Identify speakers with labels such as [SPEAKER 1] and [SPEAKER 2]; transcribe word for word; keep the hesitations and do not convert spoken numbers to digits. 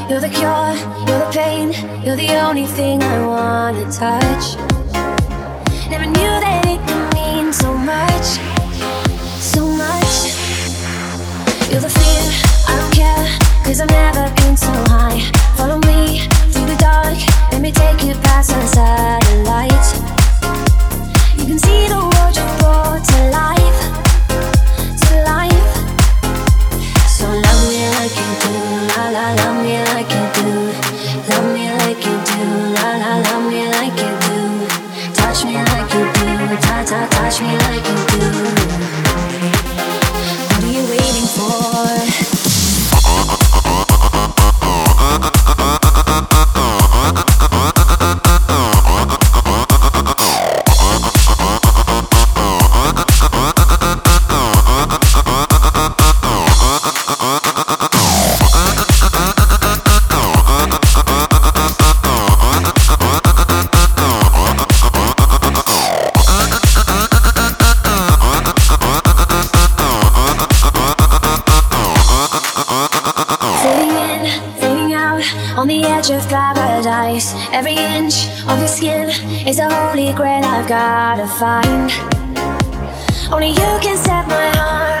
[SPEAKER 1] You're the cure, you're the pain, you're the only thing I wanna touch. Never knew that it could mean so much, so much. You're the fear, I don't care, cause I've never been so high. Follow me through the dark, let me take you past the satellite. You can see the world you brought to life, to life. So love me like you do, la la, love me like you do. Love me like you do, la la, love me like you do. Touch me like you do, ta ta, touch me like you do. What are you waiting for? On the edge of paradise, every inch of your skin is a holy grail I've gotta find. Only you can set my heart